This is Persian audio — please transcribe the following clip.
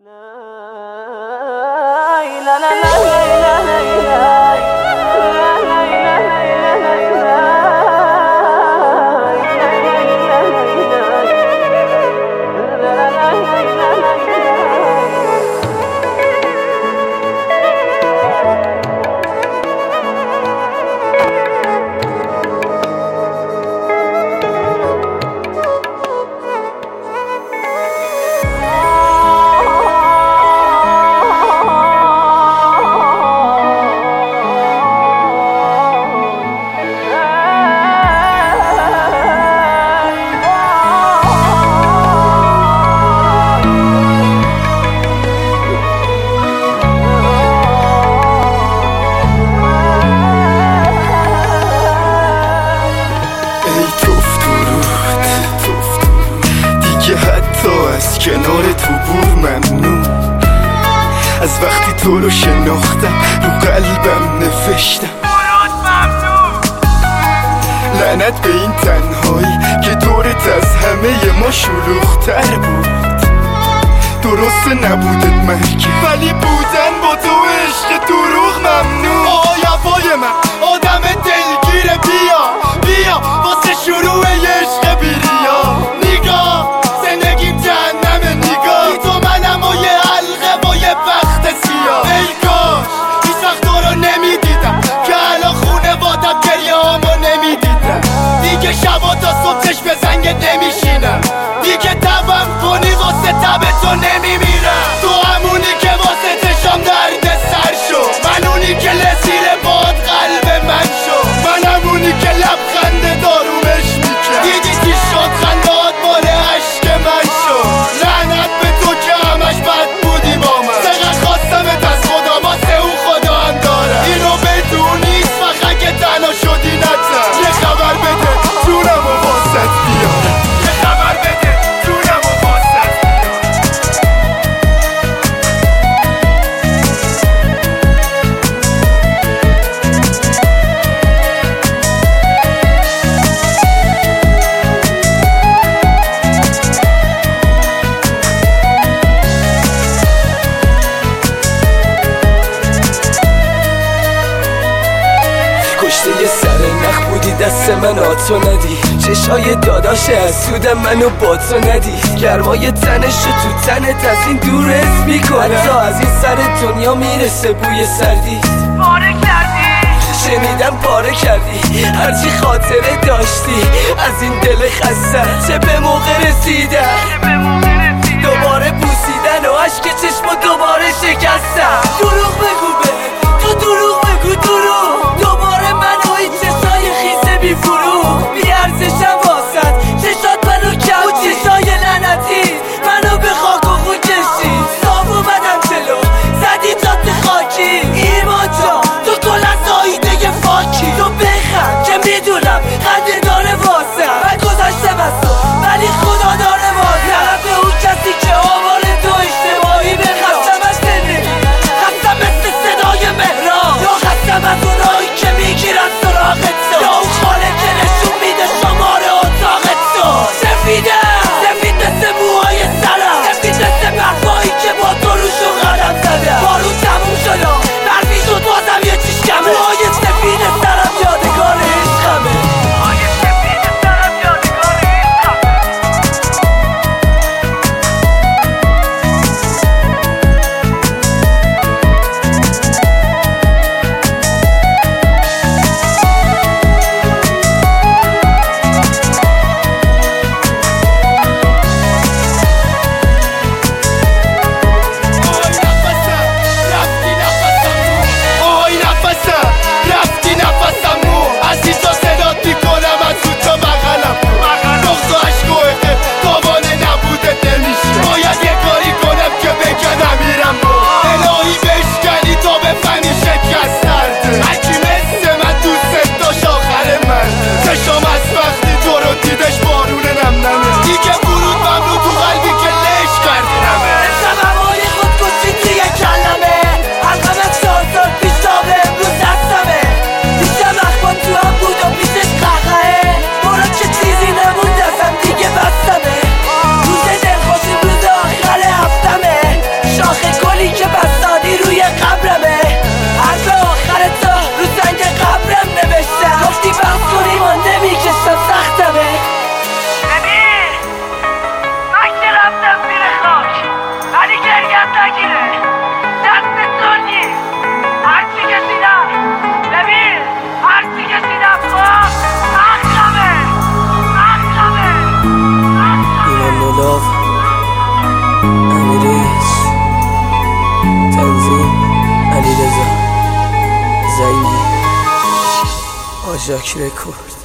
از کنار تو بور ممنون، از وقتی تو رو شناختم رو قلبم نوشتم لعنت به این تنهایی که دورت از همه ما شلوغ‌تر بود. درست نبودت مرگه ولی بودن با تو عشق دروغ ممنون. آی هوای من آدم دلگیره، بیا واسه شروع عشق بیریا. نگاه زندگیم جهنمه، نگاه تو منم و یه حلقه با یه بخت سیاه. ای کاش هیچ وقت تو رو نمیدیدم که الان خونه وادم گریه‌هامو نمیدیدم. دیگه شبا تا صبح چشم به زنگت نمیشینم، دیگه تبم کنی واسه تب تو نمیمیرم. تو همونی که واسه چشام درد سر شو، من اونی که لسیر باد قلب من شو، من همونی که لبخنده دارومش میکرد. دیدی چی شد خندات مال عشق من شو. لعنت به تو که همش بد بودی با من، چقدر خواستمت از خدا واسه اون خدا هم دارم. اینو بدونی فقط که تنها شدی نزن. یه خبر بده جونم و واسط بیارم، یه خبر بده جونم و واسط کشته یه سر نخ بودی دست من آتو ندی، چشای داداش حسودم منو با تو ندی. گرمای تنشو تو تنت از این دورت میکنم، حتی از این سر دنیا میرسه بوی سردی. پاره کردی شنیدم پاره کردی، هرچی خاطره داشتی از این دل خسته چه به موقع رسیدم. دوباره بوسیدن و عشق چشم دوباره شکستم. دروغ بگو به تو، دروغ بگو دروغ. دوباره من و این چشای خیسه بی فروغ، بی ارزشم واسد چشات منو کم و چشای لعنتی منو به خاک و خون کشید. صاف اومدم جلو زدی جاده خاکی، ایمان جان تو کل از آیده فاکی. تو بخند که میدونم خنده داره واسم، من گذاشتم از تو ولی خدا داره واسم. به اون کسی که آوار تو اشتباهی بخستم از زندگی، خستم مثل صدای مهران، یا خستم از اونایی که میگیرن سراغت تو، یا اون خاله که نشون میده شماره اتاقت تو. سفید مثل موهای سرم، سفید مثل برفایی که با تو روشو قدم زدم. بارون تموم شد و برفی شد بازم یه چیش کمه. موهای سفید سرم یادگار عشقمه. زنگی آژاک رکورد.